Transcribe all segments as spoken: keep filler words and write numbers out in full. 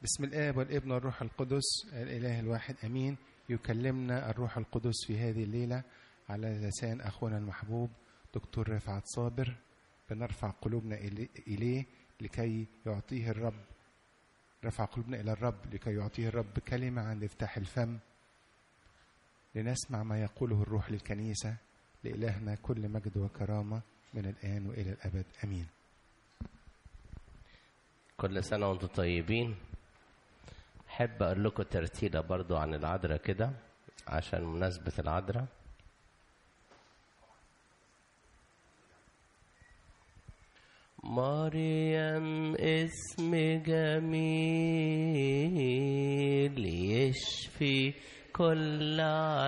بسم الآب والابن والروح القدس الإله الواحد أمين. يكلمنا الروح القدس في هذه الليلة على لسان أخونا المحبوب دكتور رفعت صابر. بنرفع قلوبنا إليه لكي يعطيه الرب رفع قلوبنا إلى الرب لكي يعطيه الرب كلمة عن افتح الفم لنسمع ما يقوله الروح للكنيسة. لإلهنا كل مجد وكرامة من الآن وإلى الأبد أمين. كل سنة وانتم طيبين. أحب أقول لكم ترتيلة برضو عن العذراء كده عشان مناسبة العذراء. مريم اسم جميل يشفي كل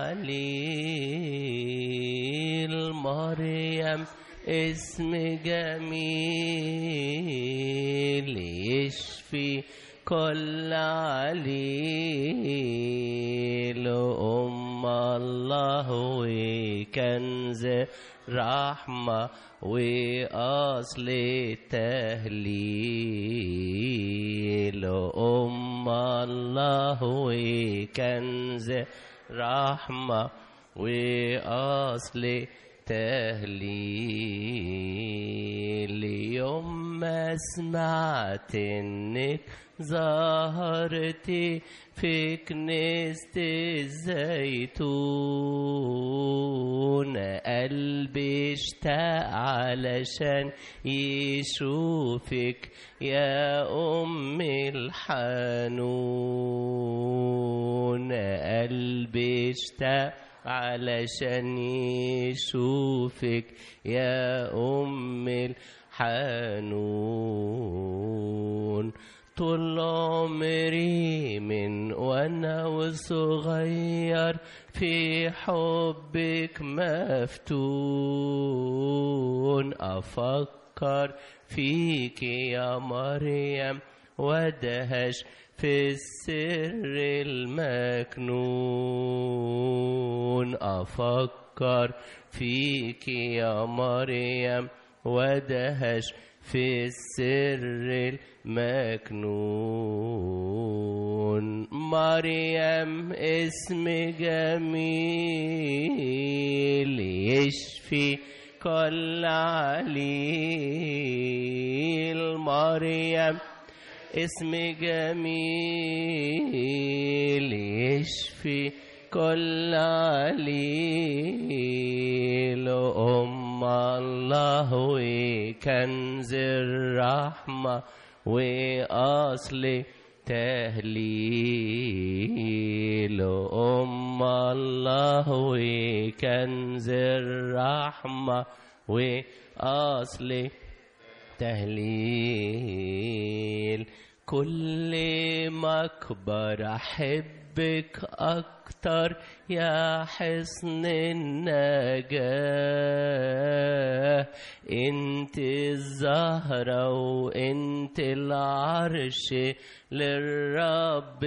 عليل. مريم اسم جميل يشفي كل عليل. أم الله وكنز رحمة وأصل التهليل. أم الله وكنز رحمة وأصل تهليل. يوم ما سمعت انك ظهرتي في كنيسة الزيتون قلبي اشتاق علشان يشوفك يا أم الحنون. قلبي اشتاق علشان يشوفك يا أم الحنون. طول عمري من وانا وصغير في حبك مفتون. أفكر فيك يا مريم وادهش في السر المكنون. أفكر فيك يا مريم وادهش في السر المكنون. مريم اسم جميل يشفي كل عليل. مريم اسم جميل يشفي كل عليل. أم الله وكنز الرحمة وأصل تهليل. أم الله وكنز الرحمة وأصل تهليل. كل ما أكبر أحبك أكتر يا حصن النجاة. انت الزهرة وانت العرش للرب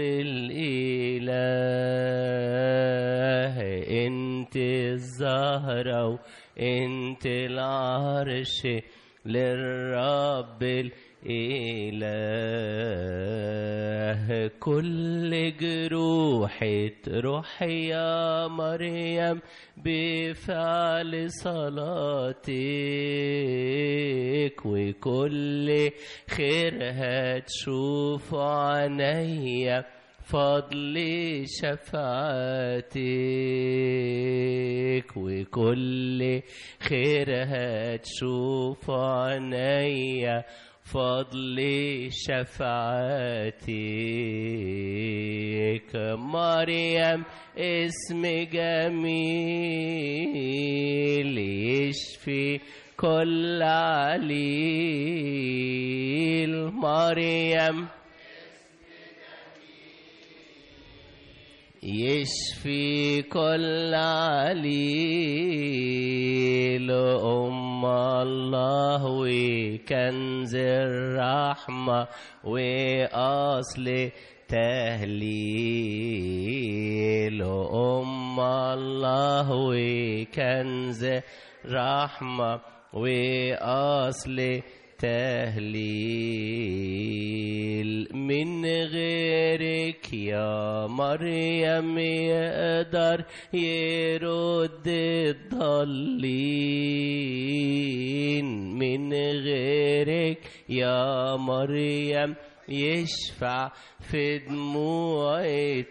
الإله. انت الزهرة وانت العرش للرب الإله. كل جروحي تروح يا مريم بفعل صلاتك. وكل خير هتشوف عينيا فضل شفاعتك. وكل خير هتشوف عينيا فضل شفاعتك. مريم اسم جميل يشفي كل عليل. مريم يشفي كل عليل. أم الله وكنز الرحمة وأصل تهليل. أم الله وكنز رحمة وأصل تهليل. من من غيرك يا مريم يقدر يرد الضالين، من غيرك يا مريم يشفع في دموع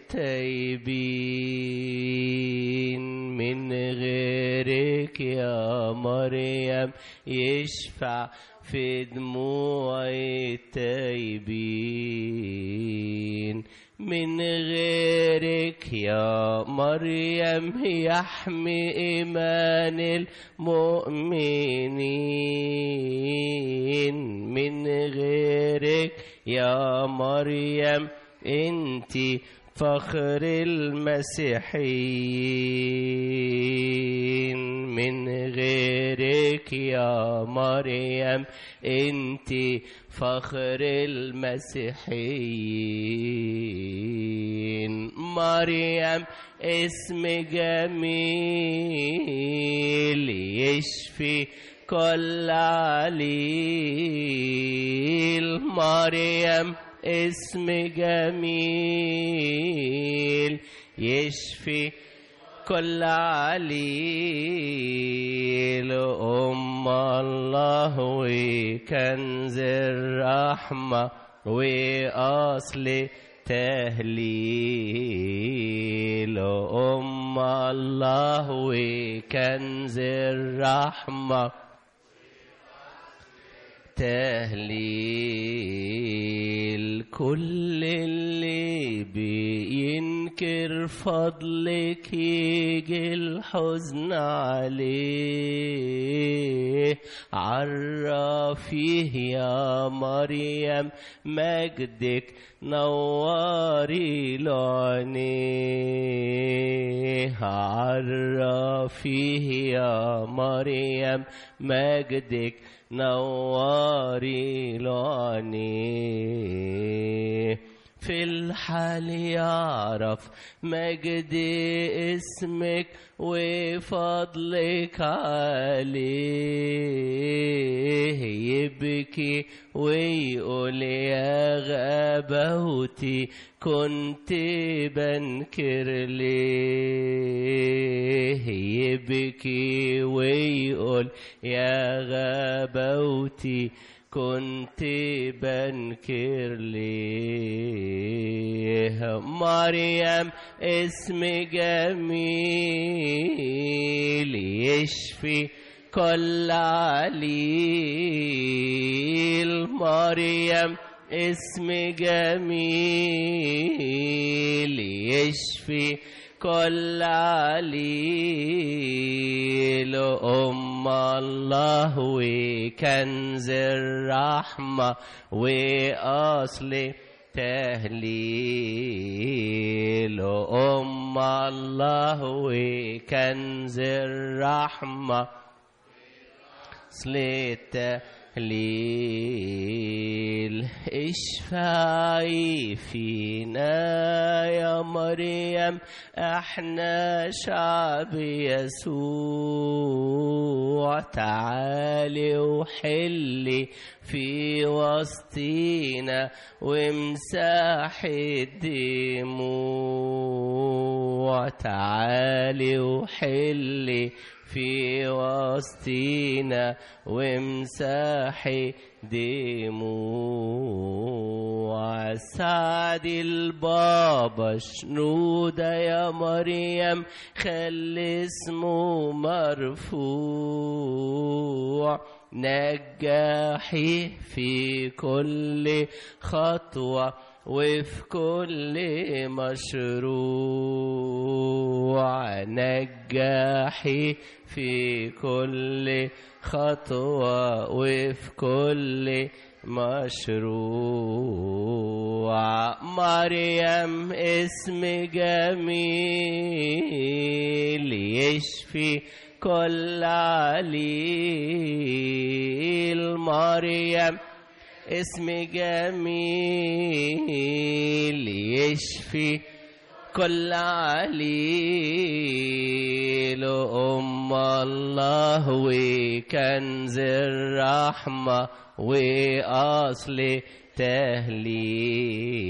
التايبين، من غيرك يا مريم يشفع في دموع التايبين، من غيرك يا مريم يحمي إيمان المؤمنين، من غيرك يا مريم انتي فخر المسيحيين، من غيرك يا مريم انتي فخر المسيحيين. مريم اسم جميل يشفي كل عليل، مريم اسم جميل يشفي كل عليل، أم الله وكنز الرحمة وأصل تهليل، أم الله وكنز الرحمة تهليل. كل اللي بينكر فضلك يجي الحزن عليه، عرفيه يا مريم مجدك نوري لعينيه، عرفيه يا مريم مجدك نوري لعينيه. في الحال يعرف مجد اسمك وفضلك عليه، يبكي ويقول يا غباوتي كنت بنكر ليه، يبكي ويقول يا غباوتي كنت بنكر ليه. مريم اسم جميل يشفي كل عليل، مريم اسم جميل يشفي كل عليل، أم الله وكنز الرحمة وأصل تهليل، أم الله وكنز الرحمة أصل تهليل. اشفعي فينا يا مريم احنا شعب يسوع، تعالي وحلي في وسطينا وامسحي الدموع، تعالي وحلي في وسطينا وامسحي دموع. سعد البابا شنودة يا مريم خلي اسمه مرفوع، نجاحي في كل خطوة وفي كل مشروع، نجاحي في كل خطوة وفي كل مشروع. مريم اسم جميل يشفي كل عليل، مريم اسم جميل يشفي كل عليل، أم الله وكنز الرحمة وأصل تهليل.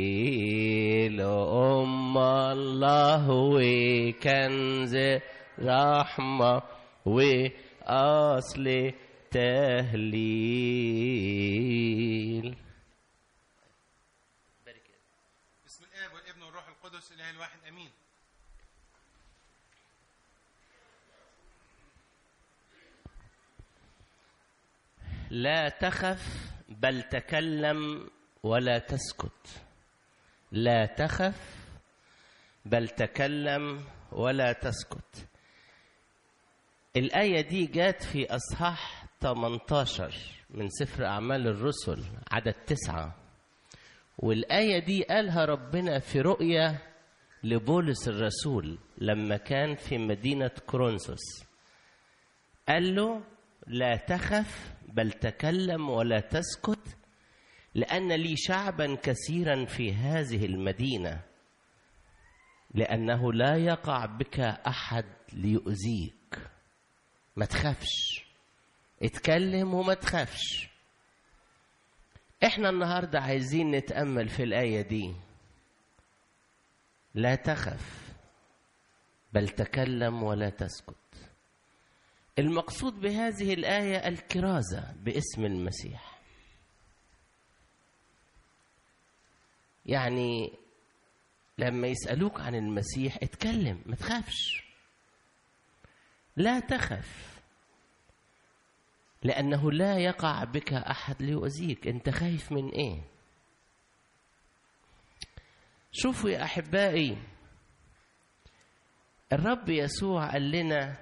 الله وكنز رحمة وأصل تهليل. بسم الآب والابن والروح القدس الإله الواحد آمين. لا تخف بل تكلم ولا تسكت. لا تخف بل تكلم ولا تسكت. الآية دي جات في أصحاح ثمانية عشر من سفر أعمال الرسل عدد تسعة، والآية دي قالها ربنا في رؤية لبولس الرسول لما كان في مدينة كورنثوس. قال له لا تخف بل تكلم ولا تسكت، لأن لي شعبا كثيرا في هذه المدينة، لأنه لا يقع بك أحد ليؤذيك. ما تخافش، اتكلم وما تخافش. احنا النهاردة عايزين نتأمل في الآية دي. لا تخف بل تكلم ولا تسكت. المقصود بهذه الآية الكرازة باسم المسيح. يعني لما يسألوك عن المسيح اتكلم، ما تخافش. لا تخف لأنه لا يقع بك أحد ليؤذيك. أنت خايف من إيه؟ شوفوا يا أحبائي، الرب يسوع قال لنا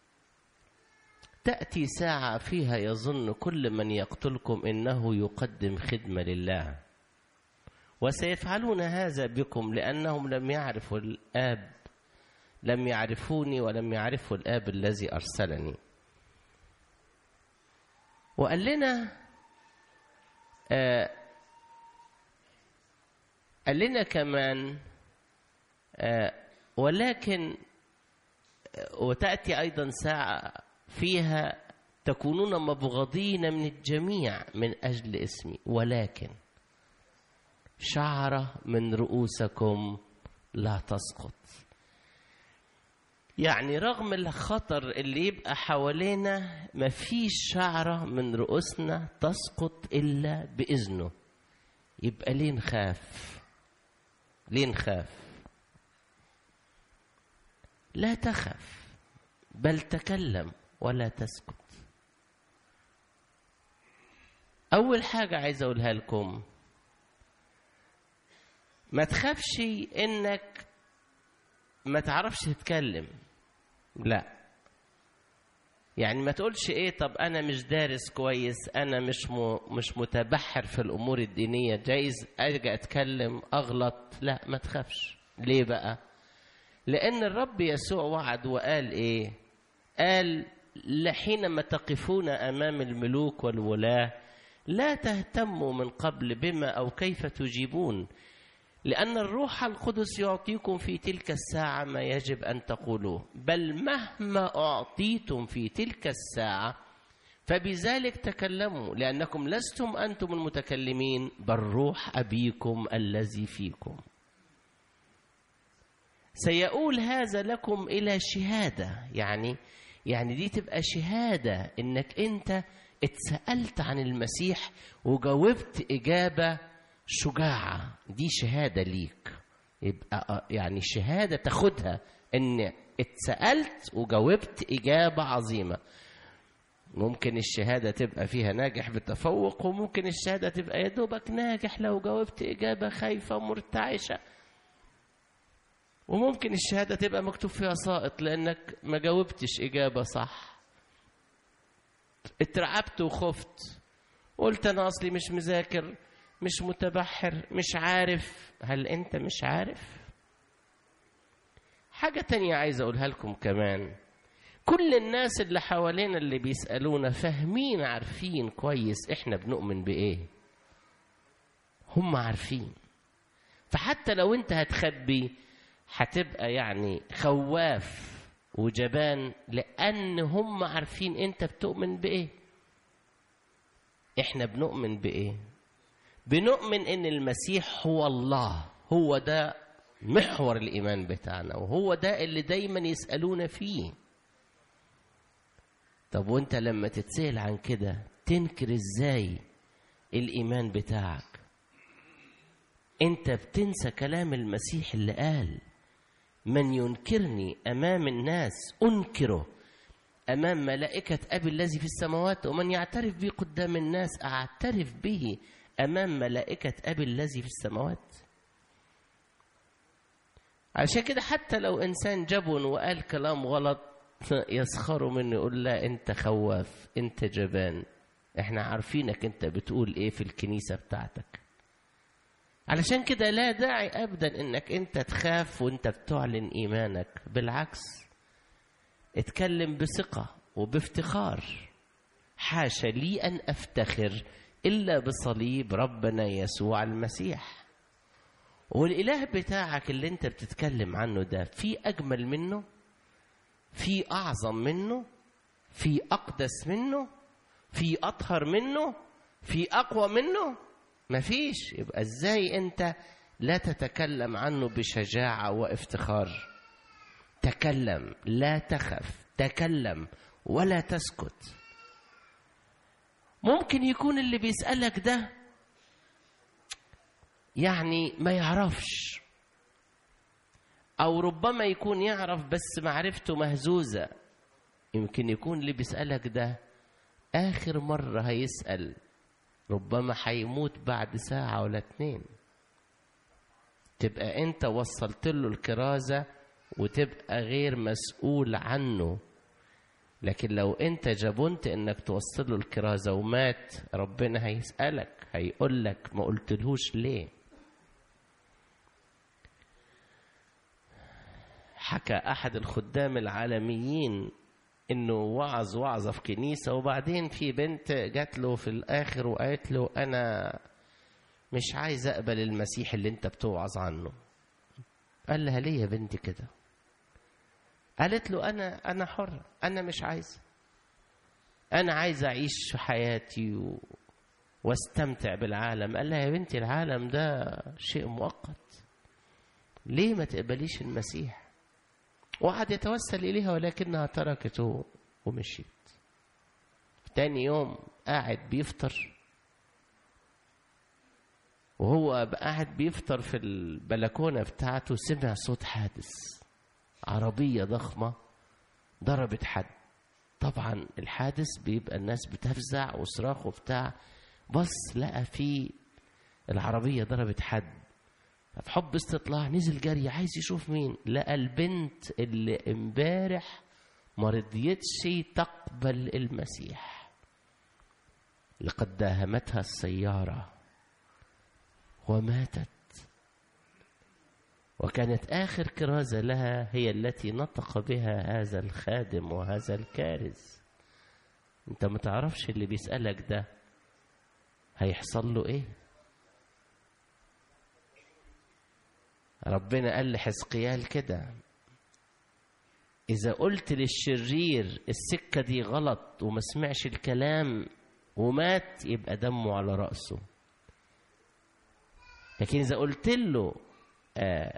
تأتي ساعة فيها يظن كل من يقتلكم إنه يقدم خدمة لله، وسيفعلون هذا بكم لأنهم لم يعرفوا الآب لم يعرفوني ولم يعرفوا الآب الذي أرسلني. وقال لنا آه قال لنا كمان آه ولكن آه وتأتي أيضا ساعة فيها تكونون مبغضين من الجميع من أجل اسمي، ولكن شعرة من رؤوسكم لا تسقط. يعني رغم الخطر اللي يبقى حوالينا مفيش شعرة من رؤوسنا تسقط إلا بإذنه. يبقى ليه نخاف؟ ليه نخاف؟ لا تخف بل تكلم ولا تسكت. أول حاجة عايز أقولها لكم، ما تخافش إنك ما تعرفش تتكلم. لا، يعني ما تقولش ايه طب انا مش دارس كويس، انا مش م... مش متبحر في الامور الدينيه، جايز اجي اتكلم اغلط. لا، ما تخافش. ليه بقى؟ لان الرب يسوع وعد وقال ايه؟ قال لحينما تقفون امام الملوك والولاة لا تهتموا من قبل بما او كيف تجيبون، لأن الروح القدس يعطيكم في تلك الساعة ما يجب أن تقولوه، بل مهما أعطيتم في تلك الساعة فبذلك تكلموا، لأنكم لستم أنتم المتكلمين بل روح أبيكم الذي فيكم. سيقول هذا لكم إلى شهادة. يعني يعني دي تبقى شهادة إنك أنت اتسألت عن المسيح وجاوبت إجابة شجاعة. دي شهادة ليك. يبقى يعني شهادة تاخدها ان اتسألت وجاوبت إجابة عظيمة. ممكن الشهادة تبقى فيها ناجح بتفوق، وممكن الشهادة تبقى يا دوبك ناجح لو جاوبت إجابة خايفة مرتعشة، وممكن الشهادة تبقى مكتوب فيها ساقط لأنك ما جاوبتش إجابة صح. اترعبت وخفت، قلت أنا أصلي مش مذاكر، مش متبحر، مش عارف. هل أنت مش عارف؟ حاجة تانية عايز أقولها لكم كمان، كل الناس اللي حوالينا اللي بيسألونا فاهمين عارفين كويس إحنا بنؤمن بإيه. هم عارفين. فحتى لو أنت هتخبي هتبقى يعني خواف وجبان، لأن هم عارفين أنت بتؤمن بإيه. إحنا بنؤمن بإيه؟ بنؤمن إن المسيح هو الله، هو ده محور الإيمان بتاعنا، وهو ده اللي دايما يسألونا فيه. طب وانت لما تتسأل عن كده تنكر ازاي الإيمان بتاعك؟ انت بتنسى كلام المسيح اللي قال من ينكرني أمام الناس أنكره أمام ملائكة أبي الذي في السماوات، ومن يعترف بي قدام الناس أعترف به أمام ملائكة أبي الذي في السماوات. عشان كده حتى لو إنسان جبن وقال كلام غلط يسخروا منه، يقول لا أنت خواف، أنت جبان، إحنا عارفينك أنت بتقول إيه في الكنيسة بتاعتك. علشان كده لا داعي أبدا إنك أنت تخاف وأنت بتعلن إيمانك، بالعكس اتكلم بثقة وبافتخار. حاشا لي أن أفتخر إلا بصليب ربنا يسوع المسيح. والإله بتاعك اللي أنت بتتكلم عنه ده في أجمل منه، في أعظم منه، في أقدس منه، في أطهر منه، في أقوى منه؟ مفيش. يبقى إزاي أنت لا تتكلم عنه بشجاعة وافتخار؟ تكلم، لا تخف، تكلم ولا تسكت. ممكن يكون اللي بيسألك ده يعني ما يعرفش، أو ربما يكون يعرف بس معرفته مهزوزة. يمكن يكون اللي بيسألك ده آخر مرة هيسأل، ربما هيموت بعد ساعة ولا اتنين. تبقى أنت وصلت له الكرازة وتبقى غير مسؤول عنه. لكن لو أنت جبنت إنك توصل له الكرازة ومات، ربنا هيسألك، هيقولك ما قلتلهوش ليه. حكى أحد الخدام العالميين إنه وعظ وعظة في كنيسة، وبعدين في بنت جات له في الآخر وقالت له أنا مش عايز أقبل المسيح اللي أنت بتوعظ عنه. قال لها ليه يا بنتي كده؟ قالت له أنا أنا حر، أنا مش عايز، أنا عايز أعيش في حياتي و... واستمتع بالعالم. قال لها يا بنتي العالم ده شيء مؤقت، ليه ما تقبليش المسيح؟ وقعد يتوسل إليها ولكنها تركته ومشيت. تاني يوم قاعد بيفطر، وهو قاعد بيفطر في البلكونة بتاعته سمع صوت حادث، عربية ضخمة ضربت حد. طبعا الحادث بيبقى الناس بتفزع وصراخ وبتاع، بص لقى في العربية ضربت حد. في حب استطلاع نزل جري عايز يشوف مين، لقى البنت اللي امبارح ما رضيتش تقبل المسيح، لقد داهمتها السيارة وماتت. وكانت آخر كرازة لها هي التي نطق بها هذا الخادم وهذا الكارز. انت ما تعرفش اللي بيسألك ده هيحصل له ايه. ربنا قال لحزقيال كده، إذا قلت للشرير السكة دي غلط وما سمعش الكلام ومات، يبقى دمه على رأسه. لكن إذا قلت له آه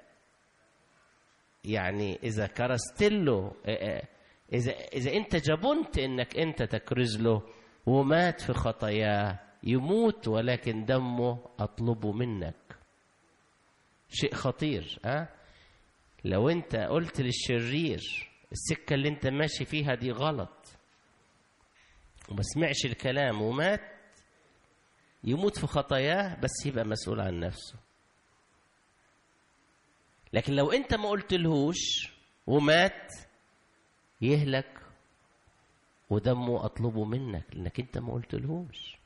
يعني إذا كرست له آه إذا إذا أنت جبنت إنك أنت تكرز له ومات في خطاياه، يموت ولكن دمه أطلبه منك. شيء خطير. أه؟ لو أنت قلت للشرير السكة اللي أنت ماشي فيها دي غلط وما سمعش الكلام ومات، يموت في خطاياه بس يبقى مسؤول عن نفسه. لكن لو أنت ما قلت لهوش ومات، يهلك ودمه أطلبه منك لأنك أنت ما قلت لهوش.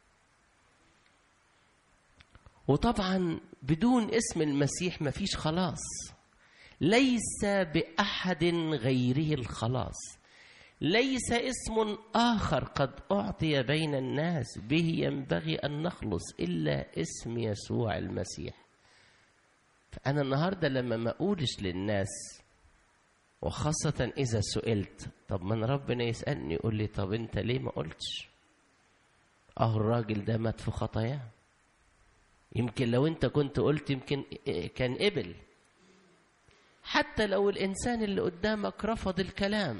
وطبعا بدون اسم المسيح ما فيش خلاص، ليس بأحد غيره الخلاص، ليس اسم آخر قد أعطي بين الناس به ينبغي أن نخلص إلا اسم يسوع المسيح. فأنا النهاردة لما ما أقولش للناس، وخاصة إذا سئلت، طب من ربنا يسألني يقول لي طب أنت ليه ما قلتش؟ أهو الراجل ده مات في خطاياه، يمكن لو أنت كنت قلت يمكن كان قبل، حتى لو الإنسان اللي قدامك رفض الكلام،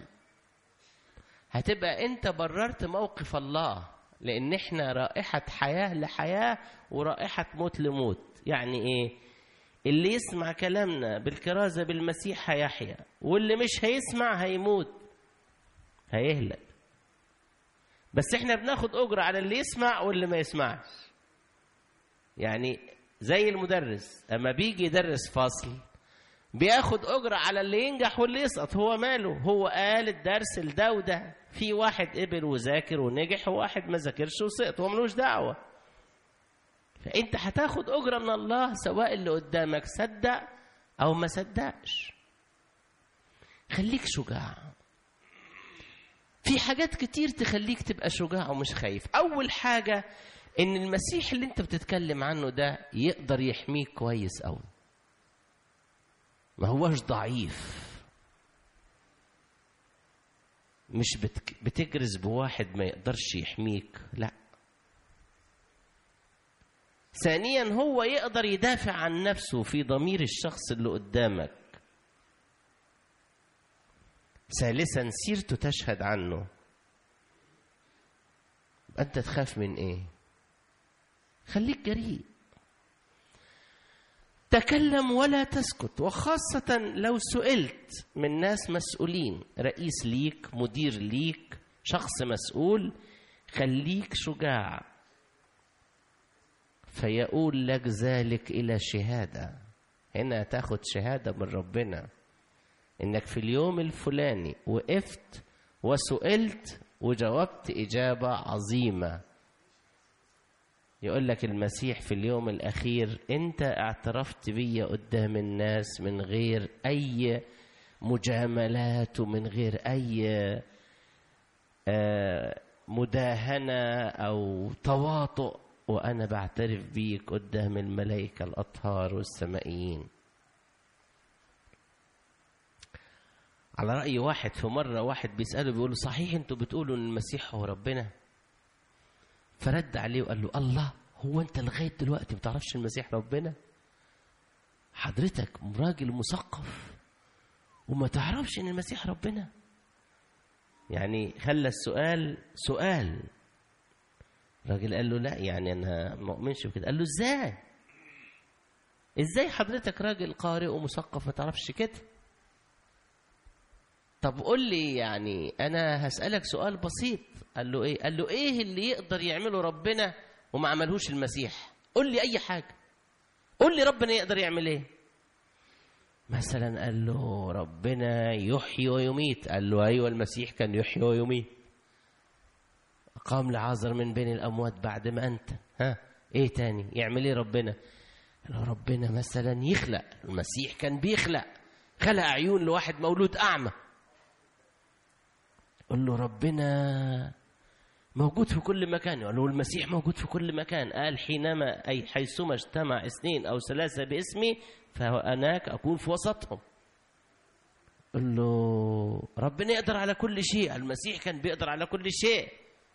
هتبقى أنت بررت موقف الله، لأن إحنا رائحة حياة لحياة ورائحة موت لموت. يعني إيه؟ اللي يسمع كلامنا بالكرازة بالمسيح هيحيا، واللي مش هيسمع هيموت هيهلك. بس إحنا بناخد أجرة على اللي يسمع واللي ما يسمعش. يعني زي المدرس أما بيجي يدرس فصل بياخد أجرة على اللي ينجح واللي يسقط. هو ماله؟ هو قال الدرس لده وده، في واحد قبل وذاكر ونجح وواحد ما ذاكرش وسقط، هو ملوش دعوة. فأنت هتاخد أجرة من الله سواء اللي قدامك صدق أو ما صدقش. خليك شجاع. في حاجات كتير تخليك تبقى شجاع ومش خايف. أول حاجة إن المسيح اللي أنت بتتكلم عنه ده يقدر يحميك كويس أوي، ما هوش ضعيف، مش بتك... بتجرز بواحد ما يقدرش يحميك، لا. ثانيا هو يقدر يدافع عن نفسه في ضمير الشخص اللي قدامك. ثالثا سيرته تشهد عنه. أنت تخاف من إيه؟ خليك جريء، تكلم ولا تسكت، وخاصة لو سئلت من ناس مسؤولين، رئيس ليك، مدير ليك، شخص مسؤول، خليك شجاع فيقول لك ذلك إلى شهادة. هنا تاخد شهادة من ربنا إنك في اليوم الفلاني وقفت وسئلت وجاوبت إجابة عظيمة. يقول لك المسيح في اليوم الأخير أنت اعترفت بي قدام الناس من غير أي مجاملات ومن غير أي مداهنة أو تواطؤ، وأنا بعترف بيك قدام الملائكة الأطهار والسمائيين. على رأي واحد في مرة واحد بيسأله بيقول له صحيح أنتوا بتقولوا أن المسيح هو ربنا؟ فرد عليه وقال له الله، هو أنت لغاية دلوقتي ما تعرفش المسيح ربنا؟ حضرتك راجل مثقف وما تعرفش أن المسيح ربنا؟ يعني خلى السؤال سؤال. الراجل قال له لا، يعني أنا ما أؤمنش بكده. قال له إزاي؟ إزاي حضرتك راجل قارئ ومثقف ما تعرفش كده؟ طب قول لي، يعني أنا هسألك سؤال بسيط. قال له إيه؟ قال له إيه اللي يقدر يعمله ربنا وما عملهوش المسيح؟ قول لي أي حاجة، قول لي ربنا يقدر يعمل إيه؟ مثلا قال له ربنا يحيي ويميت. قال له أيوة المسيح كان يحيي ويميت. قام لعازر من بين الأموات بعد ما أنت. ها إيه تاني يعمل إيه ربنا؟ قال له ربنا مثلا يخلق. المسيح كان بيخلق، خلق عيون لواحد مولود أعمى. قال له ربنا موجود في كل مكان. قال له المسيح موجود في كل مكان. قال حينما أي حيثما اجتمع اثنين أو ثلاثة باسمي فهناك أكون في وسطهم. قال له ربنا يقدر على كل شيء. المسيح كان بيقدر على كل شيء،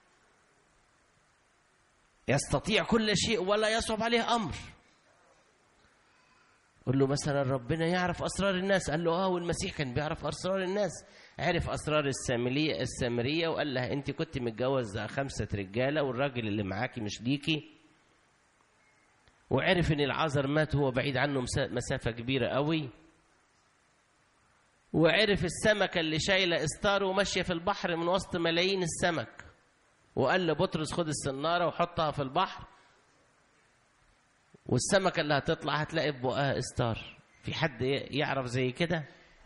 يستطيع كل شيء ولا يصعب عليه أمر. قال له مثلا ربنا يعرف أسرار الناس. قال له آه والمسيح كان بيعرف أسرار الناس. عرف أسرار السامرية السامرية وقال لها أنت كنت متجوز خمسة رجالة والراجل اللي معاكي مش ليكي. وعرف أن العازر مات هو بعيد عنه مسافة كبيرة قوي. وعرف السمكة اللي شايلة إستاره وماشية في البحر من وسط ملايين السمك، وقال لبطرس خد السنارة وحطها في البحر والسمكة اللي هتطلع هتلاقي ببقها إستار. في حد يعرف زي كده؟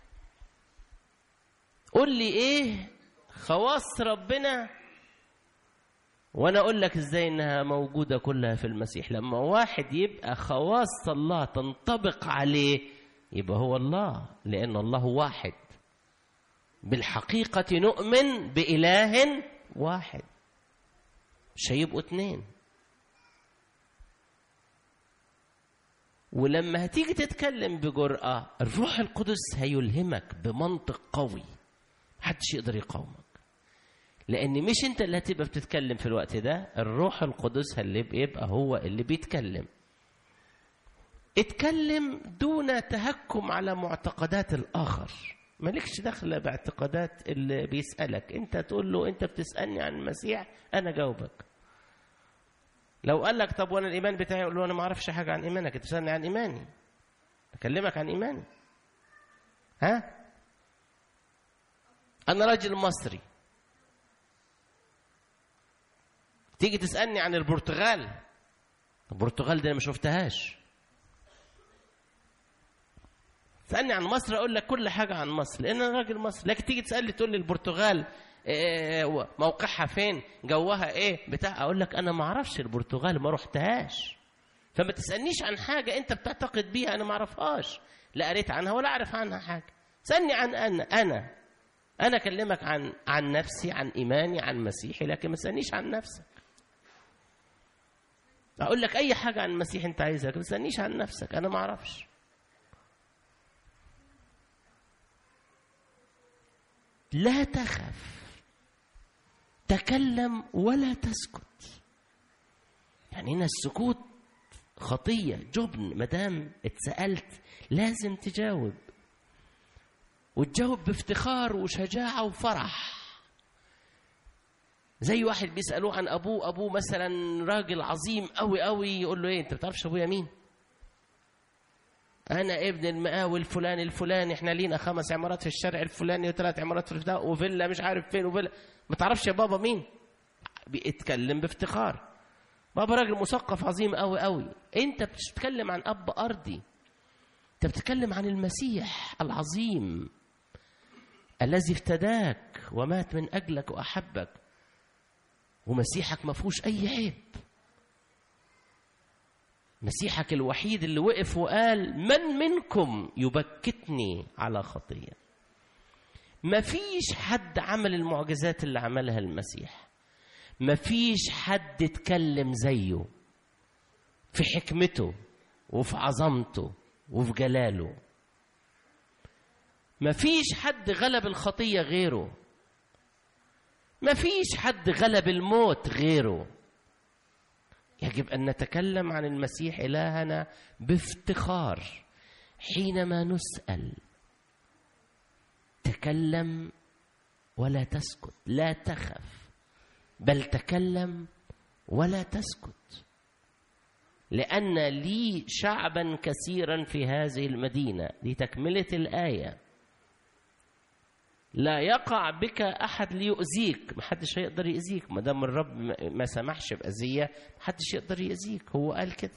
قول لي إيه خواص ربنا وأنا أقول لك إزاي إنها موجودة كلها في المسيح. لما واحد يبقى خواص الله تنطبق عليه يبقى هو الله، لأن الله واحد. بالحقيقة نؤمن بإله واحد، مش هيبقوا اتنين. ولما هتيجي تتكلم بجرأة الروح القدس هيلهمك بمنطق قوي محدش يقدر يقاومك، لأن مش انت اللي هتبقى بتتكلم في الوقت ده، الروح القدس اللي بيبقى هو اللي بيتكلم. اتكلم دون تهكم على معتقدات الآخر. مالكش دخل باعتقادات اللي بيسألك. انت تقول له انت بتسألني عن المسيح، انا جاوبك. لو قال لك طب وانا الايمان بتاعي، اقول له انا ما اعرفش حاجه عن ايمانك، انت بتسألني عن ايماني، اكلمك عن ايماني. ها انا راجل مصري، تيجي تسألني عن البرتغال، البرتغال دي انا ما شفتهاش. تسألني عن مصر اقول لك كل حاجه عن مصر لان انا راجل مصري. لكن تيجي تسألني تقول لي البرتغال موقعها فين، جوها ايه، بتاع، اقول لك انا ما اعرفش البرتغال، ما رحتهاش. فما تسألنيش عن حاجه انت بتعتقد بيها انا ما اعرفهاش، لا قريت عنها ولا اعرف عنها حاجه. سألني عن انا انا انا اكلمك عن عن نفسي، عن ايماني، عن مسيحي، لكن ما تسألنيش عن نفسك. اقول لك اي حاجه عن المسيح انت عايزها، ما تسألنيش عن نفسك، انا ما اعرفش. لا تخف، تكلم ولا تسكت. يعني هنا السكوت خطية، جبن. مدام اتسألت لازم تجاوب، وتجاوب بافتخار وشجاعة وفرح. زي واحد بيسألوه عن أبوه، أبوه مثلا راجل عظيم قوي قوي، يقول له إيه أنت بتعرفش أبويا مين؟ أنا ابن المقاول الفلاني الفلاني، إحنا لينا خمس عمارات في الشارع الفلاني وثلاث عمارات في الفلاني وفيلا مش عارف فين وفيلا. ما تعرفش يا بابا مين؟ بيتكلم بافتخار. بابا راجل مثقف عظيم قوي قوي. أنت بتتكلم عن أب أرضي، أنت بتتكلم عن المسيح العظيم الذي افتداك ومات من أجلك وأحبك، ومسيحك ما فيهوش أي عيب. مسيحك الوحيد اللي وقف وقال من منكم يبكتني على خطية. ما فيش حد عمل المعجزات اللي عملها المسيح، ما فيش حد اتكلم زيه في حكمته وفي عظمته وفي جلاله. ما فيش حد غلب الخطية غيره، ما فيش حد غلب الموت غيره. يجب أن نتكلم عن المسيح إلهنا بافتخار. حينما نسأل تكلم ولا تسكت، لا تخف بل تكلم ولا تسكت، لأن لي شعبا كثيرا في هذه المدينة. لتكملة الآية، لا يقع بك أحد ليؤذيك. ما حدش هيقدر يؤذيك ما دام الرب ما سمحش بأذية، ما حدش يقدر يؤذيك، هو قال كده.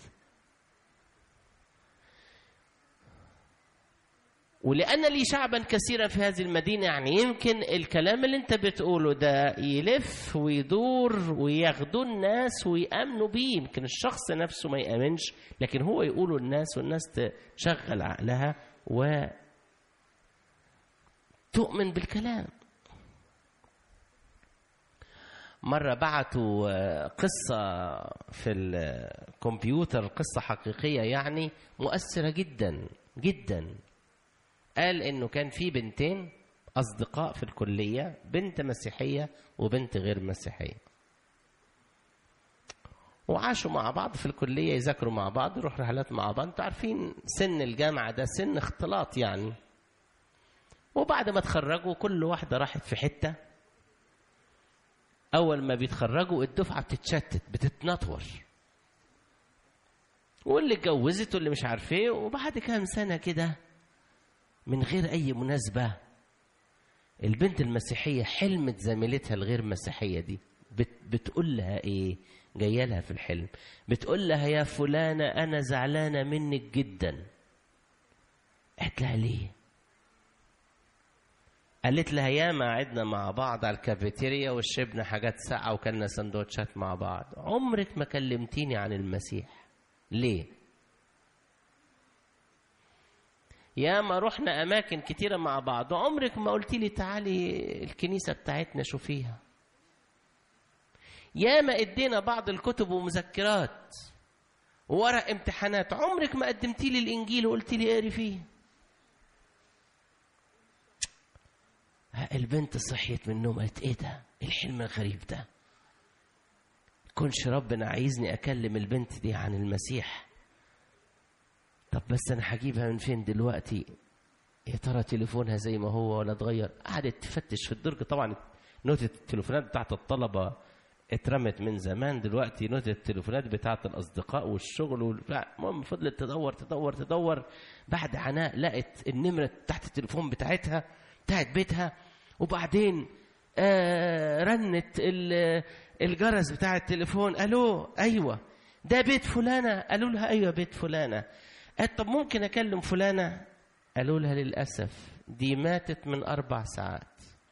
ولأن لي شعبا كثيرا في هذه المدينة، يعني يمكن الكلام اللي انت بتقوله ده يلف ويدور وياخدوا الناس ويأمنوا بيه. يمكن الشخص نفسه ما يأمنش، لكن هو يقوله الناس والناس تشغل عقلها و تؤمن بالكلام. مرة بعتوا قصة في الكمبيوتر، قصة حقيقية يعني مؤثرة جدا جدا. قال إنه كان في بنتين أصدقاء في الكلية، بنت مسيحية وبنت غير مسيحية، وعاشوا مع بعض في الكلية، يذاكروا مع بعض، يروحوا رحلات مع بعض. انتوا عارفين سن الجامعة ده سن اختلاط يعني. وبعد ما تخرجوا كل واحدة راحت في حتة. أول ما بيتخرجوا الدفعة بتتشتت، بتتنطور، واللي اتجوزت واللي مش عارف ايه. وبعد كام سنة كده من غير أي مناسبة، البنت المسيحية حلمت زميلتها الغير مسيحية دي، بت بتقول لها ايه؟ جايه لها في الحلم بتقول لها يا فلانة أنا زعلانة منك جدا. قالت لها ليه؟ قالت لها ياما قعدنا مع بعض على الكافيتيريا وشربنا حاجات ساقعة وكلنا سندوتشات مع بعض، عمرك ما كلمتيني عن المسيح، ليه؟ ياما رحنا أماكن كتيرة مع بعض وعمرك ما قلتي لي تعالي الكنيسة بتاعتنا شوفيها. ياما ادينا بعض الكتب ومذكرات وورق امتحانات، عمرك ما قدمتي لي الإنجيل وقلتي لي اقري فيه. البنت صحيت من النوم قالت ايه ده؟ الحلم الغريب ده، كونش ربنا عايزني اكلم البنت دي عن المسيح. طب بس انا هجيبها من فين دلوقتي؟ يا ترى تليفونها زي ما هو ولا اتغير؟ قعدت تفتش في الدرج. طبعا نوتة التليفونات بتاعت الطلبة اترمت من زمان، دلوقتي نوتة التليفونات بتاعت الأصدقاء والشغل. المهم فضلت تدور تدور تدور، بعد عناء لقت النمرة تحت التليفون بتاعتها بتاعت بيتها. وبعدين آه رنت الجرس بتاع التليفون. ألو، أيوة ده بيت فلانة. قالوا لها أيوة بيت فلانة. قالت طب ممكن أكلم فلانة؟ قالوا لها للأسف دي ماتت من أربع ساعات.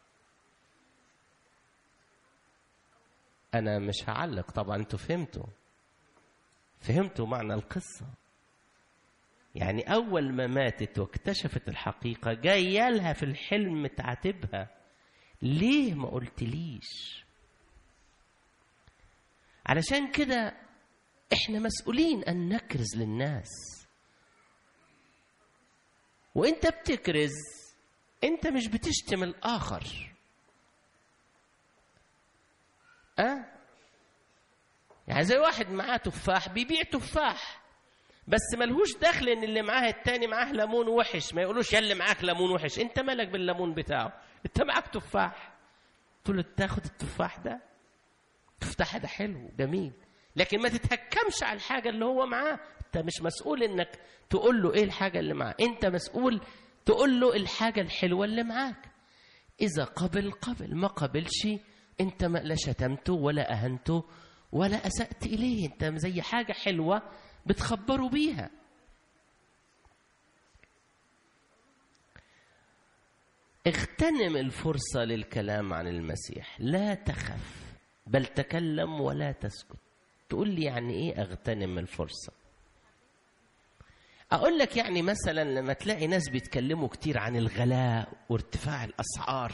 أنا مش هعلق طبعا، أنتوا فهمتوا فهمتوا معنى القصة. يعني أول ما ماتت واكتشفت الحقيقة جاية لها في الحلم تعاتبها، ليه ما قلتليش؟ علشان كده إحنا مسؤولين أن نكرز للناس. وإنت بتكرز أنت مش بتشتم الآخر. أه؟ يعني زي واحد معاه تفاح بيبيع تفاح، بس ملهوش دخل ان اللي معاه التاني معاه ليمون وحش، ما يقولوش يا اللي معاك ليمون وحش، انت مالك بالليمون بتاعه، انت معاك تفاح. تقول له تاخد التفاح ده، التفاح ده حلو جميل، لكن ما تتهكمش على الحاجه اللي هو معاه. انت مش مسؤول انك تقول له ايه الحاجه اللي معاه، انت مسؤول تقول له الحاجه الحلوه اللي معاك. اذا قبل قبل، ما قبلش انت ما لا شتمته ولا اهنته ولا اسأت اليه، انت زي حاجه حلوه بتخبروا بيها. اغتنم الفرصه للكلام عن المسيح، لا تخف بل تكلم ولا تسكت. تقول لي يعني ايه اغتنم الفرصه؟ اقول لك يعني مثلا لما تلاقي ناس بيتكلموا كتير عن الغلاء وارتفاع الاسعار،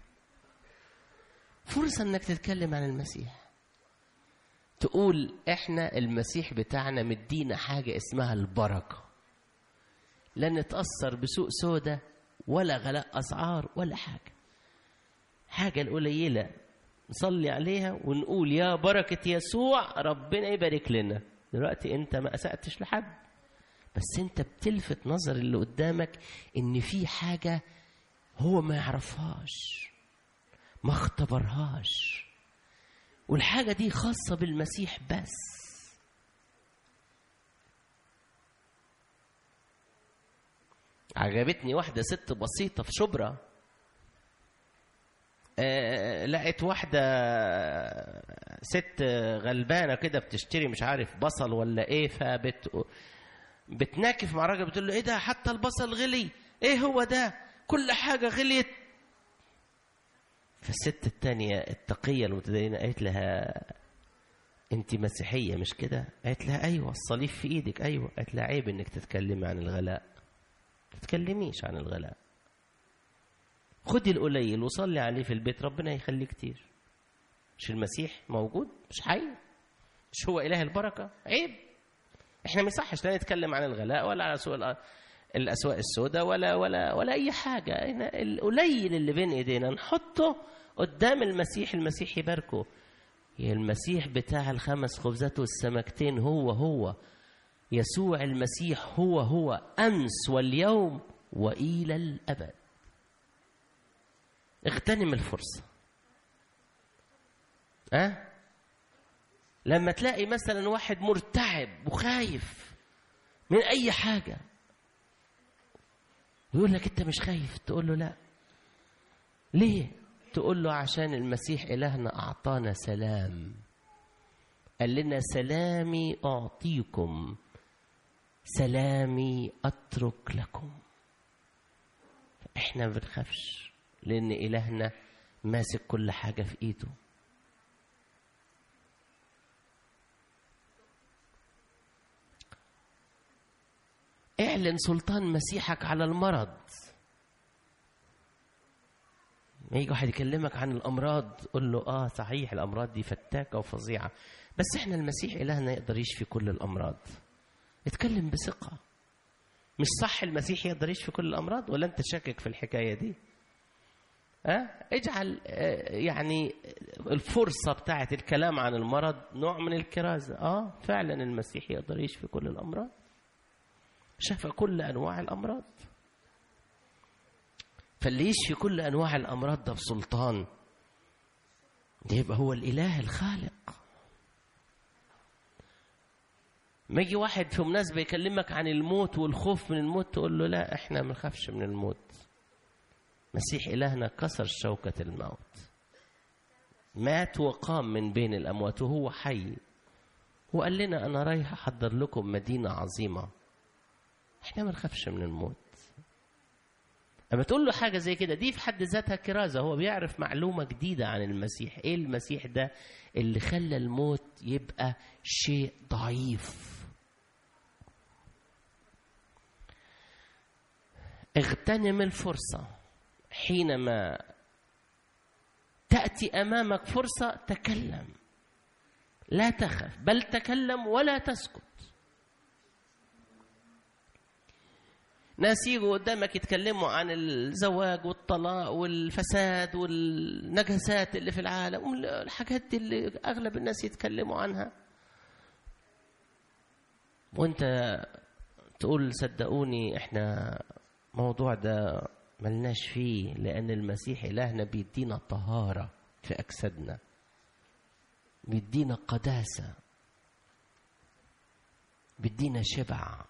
فرصه انك تتكلم عن المسيح. تقول احنا المسيح بتاعنا مدينا حاجه اسمها البركه، لا نتاثر بسوق سودة ولا غلاء اسعار ولا حاجه. حاجه القليله نصلي عليها ونقول يا بركه يسوع ربنا يبارك لنا. دلوقتي انت ما اسأتش لحد، بس انت بتلفت نظر اللي قدامك ان في حاجه هو ما يعرفهاش ما اختبرهاش، والحاجة دي خاصة بالمسيح بس. عجبتني واحدة ست بسيطة في شبرا، آه لقيت واحدة ست غلبانة كده بتشتري مش عارف بصل ولا ايه، فبت بتناكف مع راجل بتقول له ايه ده حتى البصل غلي، ايه هو ده كل حاجة غليت. فالست التانية التقية المتدينة قالت لها انت مسيحية مش كده؟ قالت لها ايوه. الصليب في ايدك؟ ايوه. قالت لها عيب انك تتكلمي عن الغلاء، ما تتكلميش عن الغلاء، خدي القليل وصلي عليه في البيت ربنا يخليه كتير. مش المسيح موجود؟ مش حي؟ مش هو اله البركة؟ عيب. احنا ما يصحش لا نتكلم عن الغلاء ولا على سوق الأسواق السوداء ولا ولا ولا أي حاجة. القليل اللي بين إيدينا نحطه قدام المسيح، المسيح يباركه. المسيح بتاع الخمس خبزات والسمكتين هو هو يسوع المسيح، هو هو أمس واليوم وإلى الأبد. اغتنم الفرصة. أه؟ لما تلاقي مثلا واحد مرتعب وخايف من أي حاجة يقول لك انت مش خايف، تقول له لا. ليه؟ تقول له عشان المسيح إلهنا أعطانا سلام، قال لنا سلامي أعطيكم سلامي أترك لكم. احنا ما بنخافش لأن إلهنا ماسك كل حاجة في إيده. اعلن سلطان مسيحك على المرض. ما يجي واحد يكلمك عن الأمراض قل له آه صحيح الأمراض دي فتاكة وفظيعة، بس إحنا المسيح إلهنا يقدر يشفي كل الأمراض. اتكلم بثقة. مش صح المسيح يقدر يشفي كل الأمراض؟ ولا أنت شاكك في الحكاية دي؟ أه؟ اجعل يعني الفرصة بتاعت الكلام عن المرض نوع من الكرازة. آه فعلا المسيح يقدر يشفي كل الأمراض. شفى كل أنواع الأمراض. فاللي يشفي كل أنواع الأمراض ده بسلطان، ده يبقى هو الإله الخالق. ما يجي واحد في مناسبة يكلمك عن الموت والخوف من الموت تقول له لا احنا ما نخافش من الموت، مسيح إلهنا كسر شوكة الموت، مات وقام من بين الأموات وهو حي، وقال لنا أنا رايح أحضر لكم مدينة عظيمة. احنا ما نخافش من الموت. أما تقول له حاجة زي كده دي في حد ذاتها كرازة، هو بيعرف معلومة جديدة عن المسيح. ايه المسيح ده اللي خلى الموت يبقى شيء ضعيف؟ اغتنم الفرصة، حينما تأتي أمامك فرصة تكلم، لا تخف بل تكلم ولا تسكت. ناس يجوا قدامك يتكلموا عن الزواج والطلاق والفساد والنجاسات اللي في العالم، الحاجات دي اللي أغلب الناس يتكلموا عنها، وانت تقول صدقوني احنا موضوع ده ملناش فيه، لأن المسيح إلهنا بيدينا طهارة في أجسادنا، بيدينا قداسة، بيدينا شبع.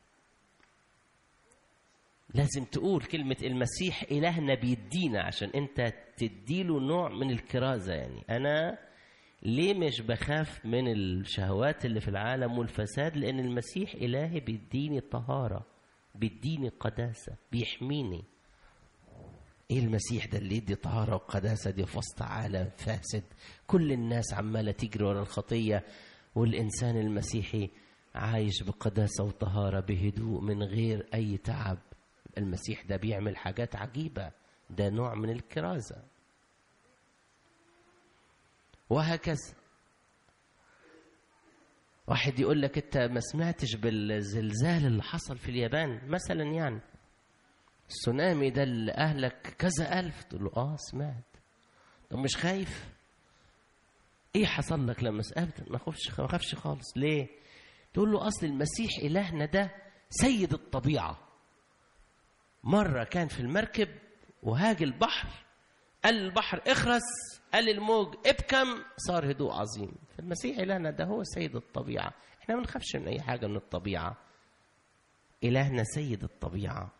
لازم تقول كلمة المسيح إلهنا بيدينا عشان أنت تديله نوع من الكرازة. يعني أنا ليه مش بخاف من الشهوات اللي في العالم والفساد؟ لأن المسيح إلهي بيديني طهارة، بيديني قداسة، بيحميني. ايه المسيح ده اللي يدي طهارة وقداسة دي في وسط عالم فاسد؟ كل الناس عمالة تجري ورا الخطية، والإنسان المسيحي عايش بقداسة وطهارة بهدوء من غير أي تعب. المسيح ده بيعمل حاجات عجيبة، ده نوع من الكرازة. وهكذا واحد يقول لك انت ما سمعتش بالزلزال اللي حصل في اليابان مثلا، يعني السونامي ده اللي أهلك كذا ألف؟ تقول له آه سمعت. طب مش خايف؟ إيه حصل لك لما سألت؟ ما خافش، ما خافش خالص. ليه؟ تقول له أصل المسيح إلهنا ده سيد الطبيعة. مرة كان في المركب وهاج البحر، قال البحر اخرس، قال الموج ابكم، صار هدوء عظيم. فالمسيح إلهنا ده هو سيد الطبيعة. احنا ما نخافش من أي حاجة من الطبيعة، إلهنا سيد الطبيعة.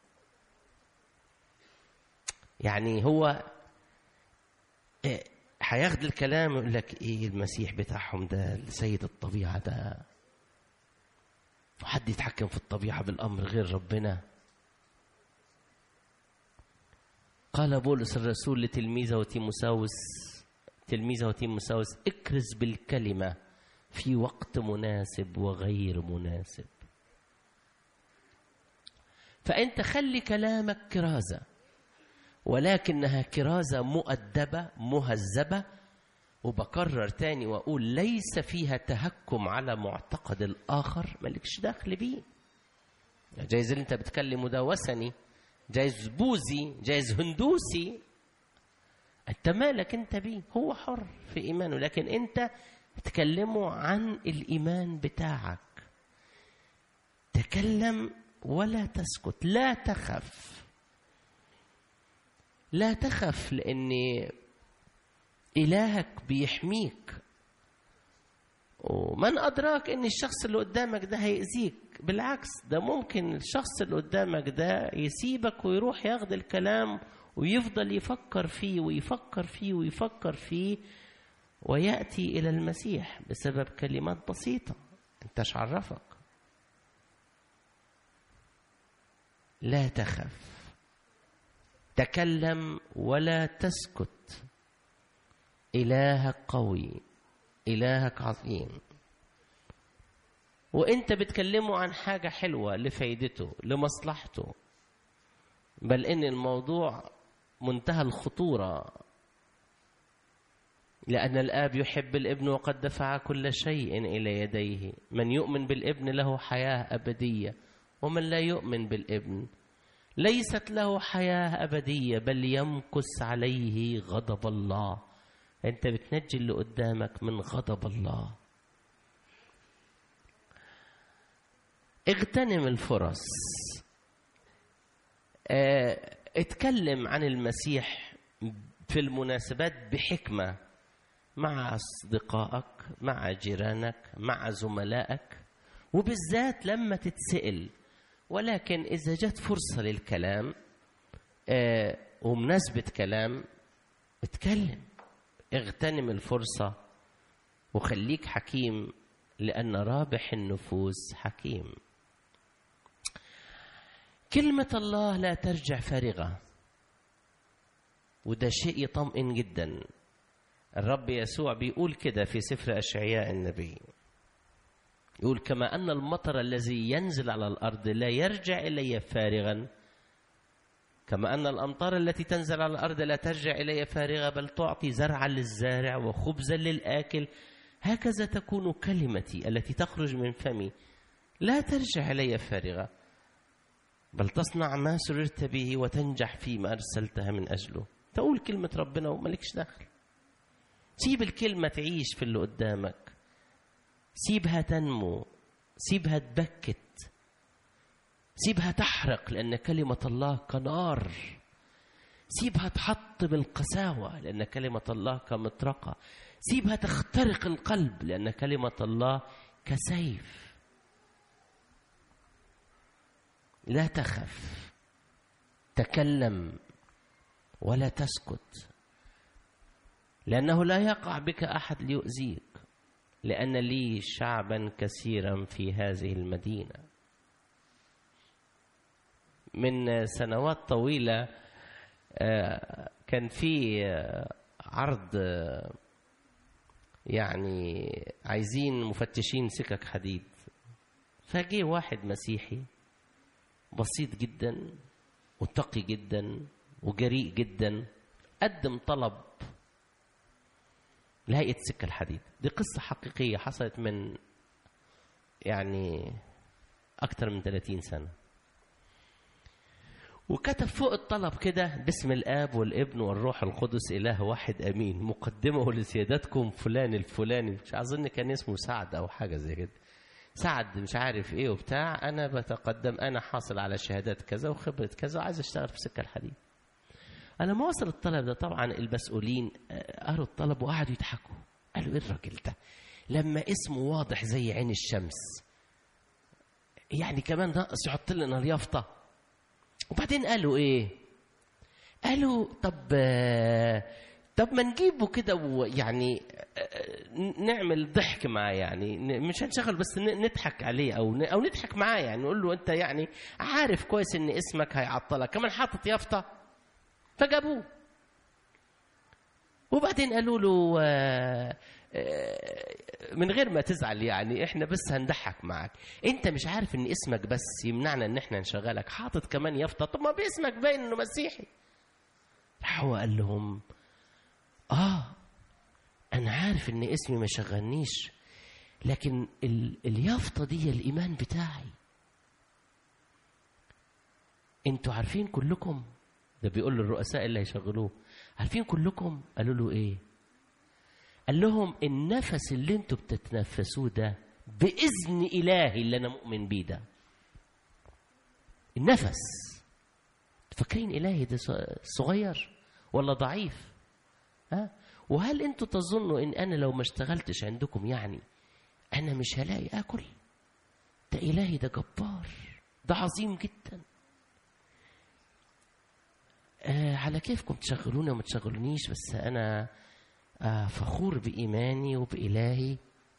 يعني هو هياخد الكلام يقول لك ايه المسيح بتاعهم ده سيد الطبيعة ده، وحد يتحكم في الطبيعة بالأمر غير ربنا؟ قال بولس الرسول لتلميذه تيموساوس تلميذه تيموساوس اكرز بالكلمة في وقت مناسب وغير مناسب. فأنت خلي كلامك كرازة، ولكنها كرازة مؤدبة مهذبة. وبكرر تاني وأقول ليس فيها تهكم على معتقد الآخر، مالكش دخل بيه. جايز اللي انت بتكلمه ده وثني، جايز بوذي، جايز هندوسي، انت مالك انت بيه؟ هو حر في إيمانه، لكن انت تكلمه عن الإيمان بتاعك. تكلم ولا تسكت، لا تخف، لا تخف، لأن إلهك بيحميك. ومن أدراك أن الشخص اللي قدامك ده هيأذيك؟ بالعكس، ده ممكن الشخص اللي قدامك ده يسيبك ويروح ياخد الكلام ويفضل يفكر فيه ويفكر فيه ويفكر فيه ويأتي إلى المسيح بسبب كلمات بسيطة انتش عرفك. لا تخف، تكلم ولا تسكت. إلهك قوي، إلهك عظيم، وإنت بتكلمه عن حاجة حلوة لفايدته لمصلحته، بل إن الموضوع منتهى الخطورة، لأن الآب يحب الابن وقد دفع كل شيء إلى يديه. من يؤمن بالابن له حياة أبدية، ومن لا يؤمن بالابن ليست له حياة أبدية بل يمكث عليه غضب الله. أنت بتنجي اللي قدامك من غضب الله. اغتنم الفرص. اه اتكلم عن المسيح في المناسبات بحكمة، مع أصدقائك، مع جيرانك، مع زملائك، وبالذات لما تتسأل. ولكن إذا جت فرصة للكلام اه ومناسبة كلام، اتكلم، اغتنم الفرصة وخليك حكيم، لأن رابح النفوس حكيم. كلمة الله لا ترجع فارغة، وده شيء يطمئن جدا. الرب يسوع بيقول كده في سفر أشعياء النبي، يقول: كما أن المطر الذي ينزل على الأرض لا يرجع إلي فارغا، كما أن الأمطار التي تنزل على الأرض لا ترجع إلي فارغة، بل تعطي زرعا للزارع وخبزا للآكل، هكذا تكون كلمتي التي تخرج من فمي، لا ترجع إلي فارغة، بل تصنع ما سررت به وتنجح فيما أرسلتها من أجله. تقول كلمة ربنا ومالكش دخل. سيب الكلمة تعيش في اللي قدامك، سيبها تنمو، سيبها تبكت، سيبها تحرق، لأن كلمة الله كنار. سيبها تحط بالقساوة، لأن كلمة الله كمطرقة. سيبها تخترق القلب، لأن كلمة الله كسيف. لا تخف، تكلم ولا تسكت، لأنه لا يقع بك أحد ليؤذيك، لأن لي شعبا كثيرا في هذه المدينة. من سنوات طويلة كان في عرض، يعني عايزين مفتشين سكك حديد، فجي واحد مسيحي بسيط جدا وتقي جدا وجريء جدا، قدم طلب لهيئة سكة الحديد. دي قصة حقيقية حصلت من يعني أكثر من ثلاثين سنة. وكتب فوق الطلب كده: باسم الآب والابن والروح القدس إله واحد أمين، مقدمه لسيادتكم فلان الفلاني. مش أظن كان اسمه سعد أو حاجة زي كده، سعد مش عارف إيه وبتاع. أنا بتقدم، أنا حاصل على شهادات كذا وخبرة كذا وعايز أشتغل في سكة الحديد. أنا ما وصل الطلب ده، طبعا المسؤولين قروا الطلب وقعدوا يضحكوا، قالوا: إيه الراجل ده لما اسمه واضح زي عين الشمس، يعني كمان ناقص يحط لنا اليافطة. وبعدين قالوا إيه؟ قالوا: طب طب ما نجيبه كده ويعني نعمل ضحك معاه، يعني مش هنشغل بس نضحك عليه أو أو نضحك معاه، يعني نقول له: أنت يعني عارف كويس إن اسمك هيعطلك، كمان حاطط يافطة. فجابوه. وبعدين قالوا له: من غير ما تزعل، يعني احنا بس هنضحك معك، انت مش عارف ان اسمك بس يمنعنا ان احنا نشغلك، حاطط كمان يافطة، طب ما باسمك باين انه مسيحي. راح هو قال لهم: اه انا عارف ان اسمي ما شغلنيش، لكن اليافطة دي الايمان بتاعي. انتوا عارفين كلكم، ده بيقول للرؤساء اللي هيشغلوه، عارفين كلكم؟ قالوا له: ايه؟ قال لهم: النفس اللي انتوا بتتنفسوه ده بإذن إلهي اللي أنا مؤمن بيه ده. النفس. فاكرين إلهي ده صغير ولا ضعيف؟ ها؟ وهل انتوا تظنوا ان انا لو ما اشتغلتش عندكم يعني انا مش هلاقي اكل؟ ده إلهي ده جبار، ده عظيم جدا. آه على كيفكم تشغلوني وما تشغلونيش، بس أنا آه فخور بإيماني وبإلهي،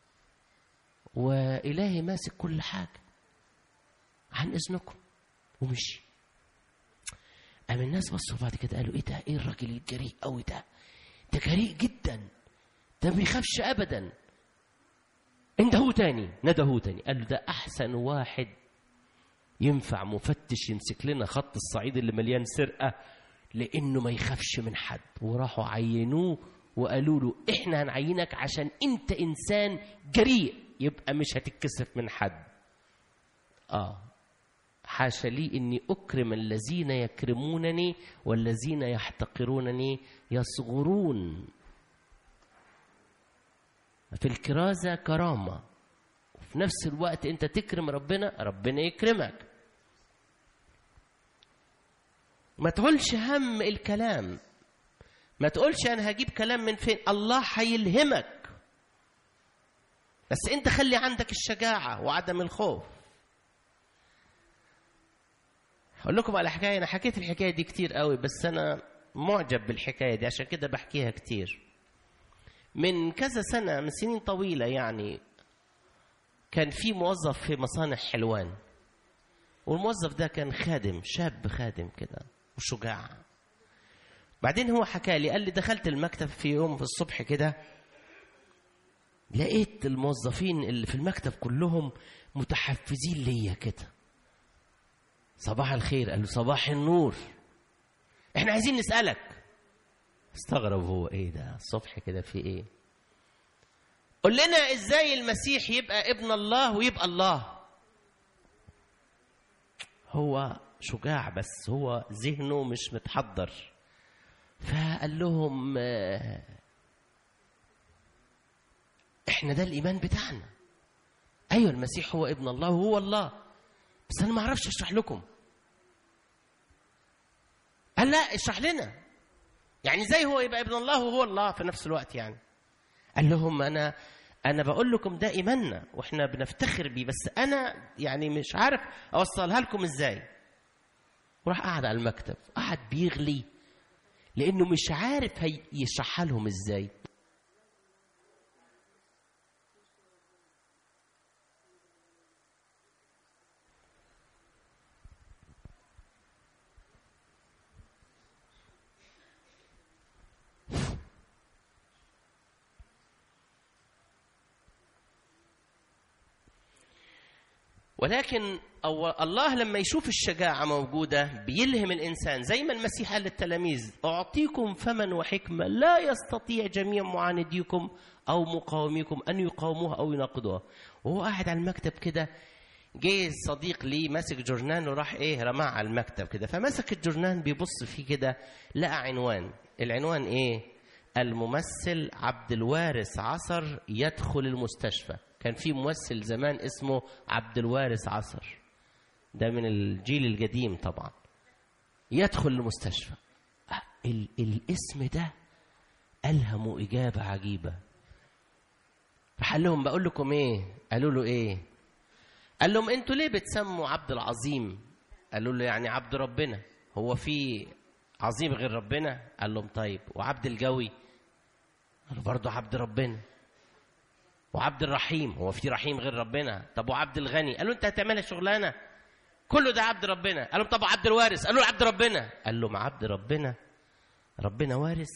وإلهي ماسك كل حاجة عن إذنكم. ومشي. قام الناس بصوا بعد كده قالوا: إيه ده؟ إيه الراجل الجريء أوي ده؟ ده جريء جدا، ده ما بيخافش أبدا. انده تاني، نده تاني، قال له: ده أحسن واحد ينفع مفتش يمسك لنا خط الصعيد اللي مليان سرقة، لأنه ما يخافش من حد. وراحوا عينوه وقالوا له: إحنا هنعينك عشان أنت إنسان جريء، يبقى مش هتتكسف من حد. آه حاشا لي إني أكرم الذين يكرمونني والذين يحتقرونني يصغرون. في الكرازة كرامة، في نفس الوقت انت تكرم ربنا، ربنا يكرمك. ما تقولش هم الكلام، ما تقولش انا هجيب كلام من فين، الله هيلهمك، بس انت خلي عندك الشجاعة وعدم الخوف. هقول لكم على حكاية، انا حكيت الحكاية دي كتير قوي، بس انا معجب بالحكاية دي عشان كده بحكيها كتير. من كذا سنة، من سنين طويلة يعني، كان في موظف في مصانع حلوان، والموظف ده كان خادم، شاب خادم كده وشجاع. بعدين هو حكى لي، قال لي دخلت المكتب في يوم في الصبح كده، لقيت الموظفين اللي في المكتب كلهم متحفزين ليا كده. صباح الخير. قال له صباح النور، احنا عايزين نسألك. استغرب هو، ايه ده الصبح كده في ايه؟ قل لنا ازاي المسيح يبقى ابن الله ويبقى الله. هو شجاع بس هو ذهنه مش متحضر. فقال لهم احنا ده الايمان بتاعنا، ايوه المسيح هو ابن الله وهو الله، بس انا ما اعرفش اشرح لكم. قال لا اشرح لنا، يعني ازاي هو يبقى ابن الله وهو الله في نفس الوقت يعني؟ قال لهم انا انا بقول لكم ده ايماننا واحنا بنفتخر بيه، بس انا يعني مش عارف اوصلها لكم ازاي. وراح قعد على المكتب، قعد بيغلي لانه مش عارف يشرحها لهم ازاي. ولكن الله لما يشوف الشجاعة موجودة بيلهم الإنسان، زي ما المسيح قال للتلاميذ أعطيكم فما وحكمة لا يستطيع جميع معانديكم أو مقاوميكم أن يقاوموها أو يناقضوها. وهو قاعد على المكتب كده، جه صديق لي ماسك جورنان وراح إيه رماه على المكتب كده، فمسك الجورنان بيبص فيه كده، لقى عنوان. العنوان إيه؟ الممثل عبد الوارث عصر يدخل المستشفى. كان في ممثل زمان اسمه عبد الوارث عصر، ده من الجيل القديم طبعا، يدخل المستشفى. ال- الاسم ده ألهموا إجابة عجيبة. فقال لهم بقول لكم إيه؟ قالوا له إيه؟ قال لهم أنتوا ليه بتسموا عبد العظيم؟ قالوا له يعني عبد ربنا، هو في عظيم غير ربنا؟ قال لهم طيب وعبد الجوي؟ قالوا برضه عبد ربنا. وعبد الرحيم، هو في رحيم غير ربنا؟ طب وعبد الغني؟ قالوا انت هتعملها شغلانه، كله ده عبد ربنا. قالوا طب عبد الوارث؟ قالوا عبد ربنا. قال له ما عبد ربنا، ربنا وارث،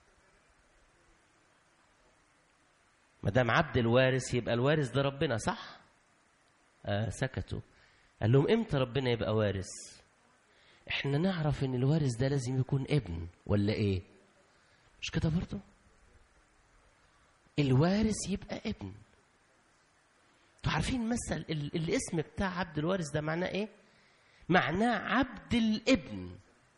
ما دام عبد الوارث يبقى الوارث ده ربنا صح؟ آه سكتوا. قال لهم امتى ربنا يبقى وارث؟ احنا نعرف ان الوارث ده لازم يكون ابن ولا ايه؟ مش كده برضه؟ الوارث يبقى ابن. انتوا عارفين مثل الاسم بتاع عبد الوارث ده معناه ايه؟ معناه عبد الابن،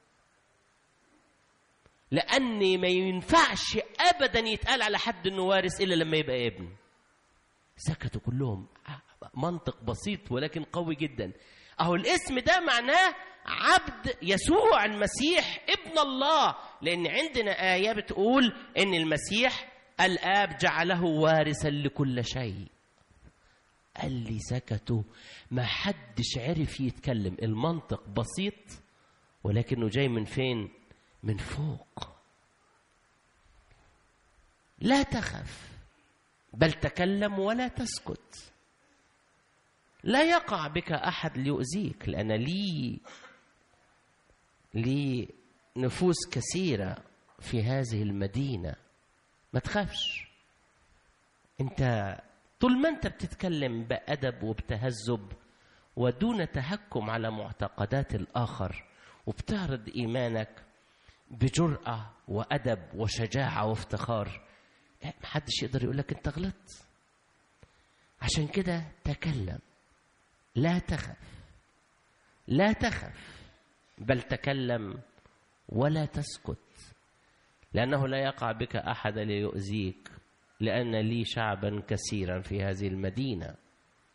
لان ما ينفعش ابدا يتقال على حد انه وارث الا لما يبقى ابن. سكتوا كلهم. منطق بسيط ولكن قوي جدا. اهو الاسم ده معناه عبد يسوع المسيح ابن الله، لان عندنا آية بتقول ان المسيح الآب جعله وارثا لكل شيء. قال لي سكتوا، ما حدش عرف يتكلم. المنطق بسيط ولكنه جاي من فين؟ من فوق. لا تخف بل تكلم ولا تسكت، لا يقع بك أحد ليؤذيك، لأن لي لي نفوس كثيرة في هذه المدينة. ما تخافش. انت طول ما انت بتتكلم بأدب وبتهذب ودون تهكم على معتقدات الآخر، وبتعرض إيمانك بجرأة وأدب وشجاعة وافتخار، محدش يقدر يقولك انت غلطت. عشان كده تكلم، لا تخف، لا تخف بل تكلم ولا تسكت، لأنه لا يقع بك أحد ليؤذيك، لأن لي شعبا كثيرا في هذه المدينة.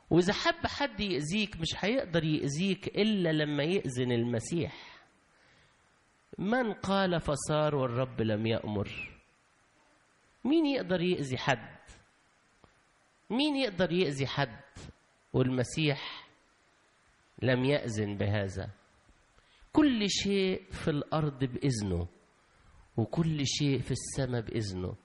وإذا حب حد يأذيك مش هيقدر يأذيك إلا لما يأذن المسيح. من قال فصار والرب لم يأمر؟ مين يقدر يأذي حد؟ مين يقدر يأذي حد والمسيح لم يأذن بهذا؟ كل شيء في الأرض بإذنه، وكل شيء في السماء بإذنه،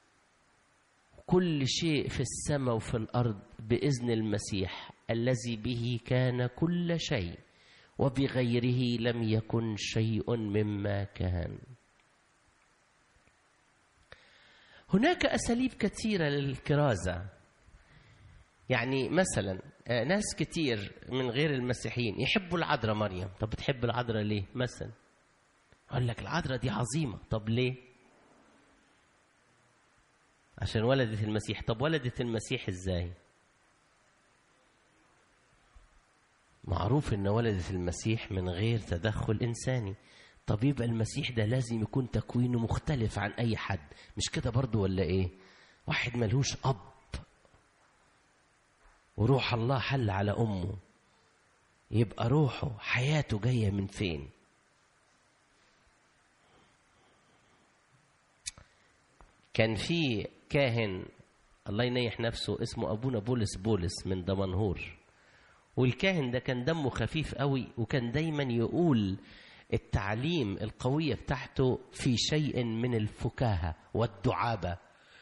كل شيء في السماء وفي الأرض بإذن المسيح الذي به كان كل شيء وبغيره لم يكن شيء مما كان. هناك أساليب كثيرة للكرازة. يعني مثلا ناس كتير من غير المسيحيين يحبوا العذراء مريم. طب بتحب العذراء ليه مثلا؟ أقول لك العذراء دي عظيمة. طب ليه؟ عشان ولدت المسيح. طب ولدت المسيح ازاي؟ معروف ان ولدت المسيح من غير تدخل انساني. طب يبقى المسيح ده لازم يكون تكوينه مختلف عن اي حد، مش كده برضو ولا ايه؟ واحد ملهوش اب وروح الله حل على امه، يبقى روحه حياته جايه من فين؟ كان في كاهن الله ينيح نفسه اسمه أبونا بولس بولس من دمنهور، والكاهن ده كان دمه خفيف قوي، وكان دايما يقول التعليم القوية بتاعته في شيء من الفكاهة والدعابة.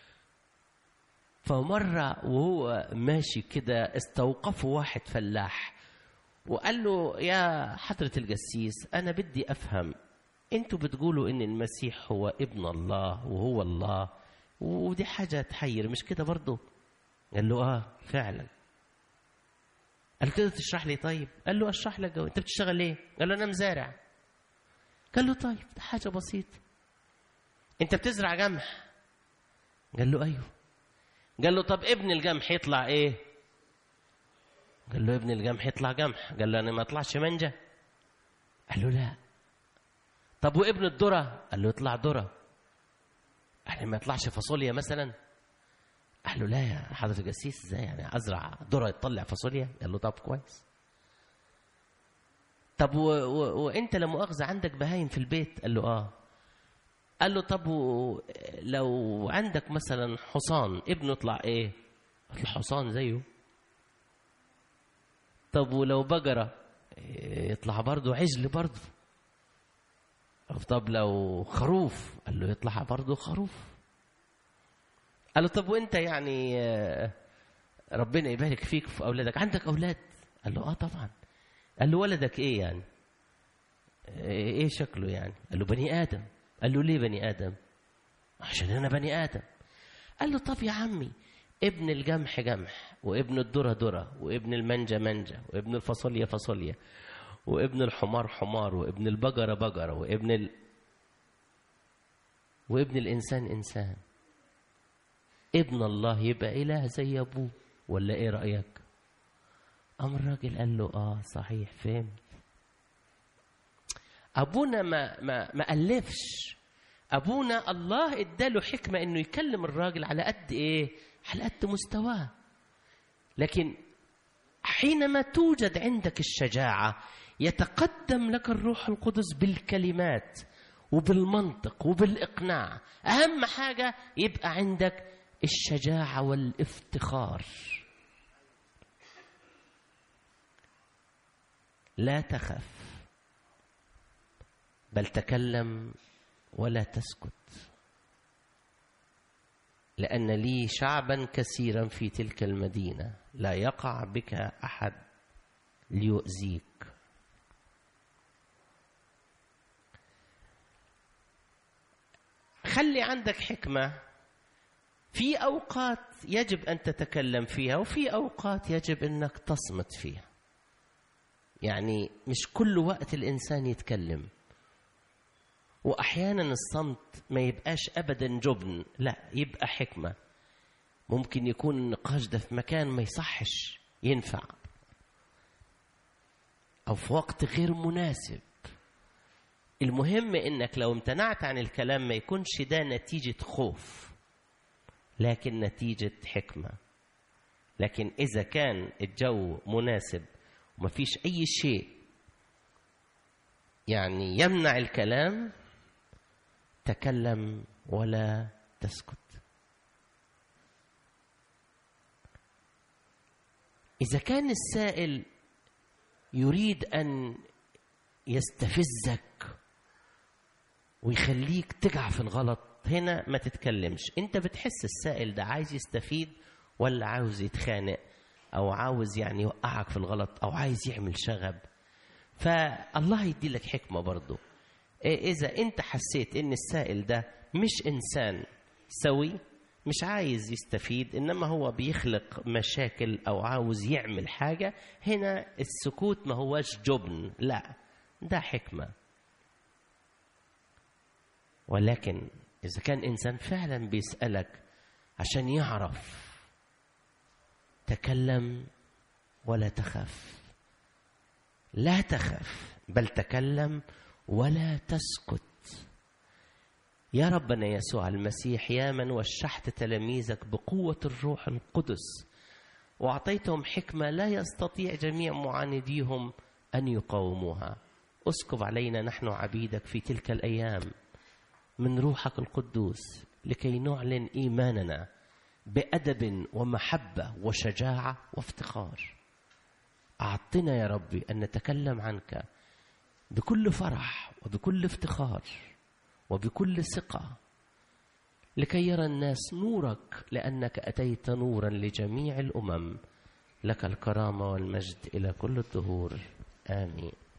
فمرة وهو ماشي كده استوقفه واحد فلاح وقال له يا حضرة القسيس أنا بدي أفهم، أنتوا بتقولوا إن المسيح هو ابن الله وهو الله، ودي حاجة تحير مش كده برضو؟ قال له آه فعلا. قال كده تشرح لي؟ طيب. قال له أشرح لك. أنت بتشتغل إيه؟ قال له أنا مزارع. قال له طيب ده حاجة بسيطة، أنت بتزرع قمح؟ قال له أيوه. قال له طب ابن القمح يطلع إيه؟ قال له ابن القمح يطلع قمح. قال له أنا ما أطلعش منجة؟ قال له لا. طب وابن الذرة؟ قال له يطلع ذرة. قال له ما يطلعش فاصوليا مثلا؟ قال له لا يا حضرة القسيس ازاي يعني ازرع ذرة يطلع فاصوليا؟ قال له طب كويس. طب و... و... وانت لا مؤاخذة عندك بهايم في البيت؟ قال له اه. قال له طب و... لو عندك مثلا حصان ابنه يطلع ايه؟ قال له حصان زيه. طب ولو بقرة يطلع برضه عجل برضه. طب لو خروف؟ قال له يطلع برضه خروف. قال له طب وانت يعني ربنا يبارك فيك في اولادك، عندك اولاد؟ قال له اه طبعا. قال له ولدك ايه يعني؟ ايه شكله يعني؟ قال له بني ادم. قال له ليه بني ادم؟ عشان انا بني ادم. قال له طب يا عمي ابن القمح قمح، وابن الذرة ذرة، وابن المنجة منجة، وابن الفاصوليا فاصوليا، وابن الحمار حمار، وابن البقرة بقرة، وابن ال... وابن الإنسان إنسان. ابن الله يبقى إله زي أبوه ولا إيه رأيك؟ أم الراجل قال له آه صحيح فهمت. أبونا ما ما ما ألفش. أبونا الله إداله حكمة إنه يكلم الراجل على قد إيه؟ على قد مستواه. لكن حينما توجد عندك الشجاعة يتقدم لك الروح القدس بالكلمات وبالمنطق وبالإقناع. أهم حاجة يبقى عندك الشجاعة والافتخار. لا تخف بل تكلم ولا تسكت، لأن لي شعبا كثيرا في تلك المدينة لا يقع بك أحد ليؤذيك. خلي عندك حكمة. في أوقات يجب أن تتكلم فيها، وفي أوقات يجب أنك تصمت فيها. يعني مش كل وقت الإنسان يتكلم، وأحيانا الصمت ما يبقاش أبدا جبن، لا يبقى حكمة. ممكن يكون النقاش ده في مكان ما يصحش ينفع، أو في وقت غير مناسب. المهم إنك لو امتنعت عن الكلام ما يكونش ده نتيجة خوف، لكن نتيجة حكمة. لكن إذا كان الجو مناسب ومفيش أي شيء يعني يمنع الكلام، تكلم ولا تسكت. إذا كان السائل يريد أن يستفزك ويخليك تقع في الغلط، هنا ما تتكلمش. أنت بتحس السائل ده عايز يستفيد ولا عاوز يتخانق أو عاوز يعني يوقعك في الغلط أو عايز يعمل شغب. فالله يدي لك حكمة برضو. إذا أنت حسيت أن السائل ده مش إنسان سوي، مش عايز يستفيد إنما هو بيخلق مشاكل أو عاوز يعمل حاجة، هنا السكوت ما هوش جبن، لا، ده حكمة. ولكن إذا كان إنسان فعلا بيسألك عشان يعرف، تكلم ولا تخف. لا تخف بل تكلم ولا تسكت. يا ربنا يسوع المسيح، يا من وشحت تلاميذك بقوة الروح القدس وأعطيتهم حكمة لا يستطيع جميع معانديهم أن يقاوموها، اسكب علينا نحن عبيدك في تلك الأيام من روحك القدوس لكي نعلن إيماننا بأدب ومحبة وشجاعة وافتخار. أعطنا يا ربي أن نتكلم عنك بكل فرح وبكل افتخار وبكل ثقة، لكي يرى الناس نورك، لأنك أتيت نورا لجميع الأمم. لك الكرامة والمجد إلى كل الدهور، آمين.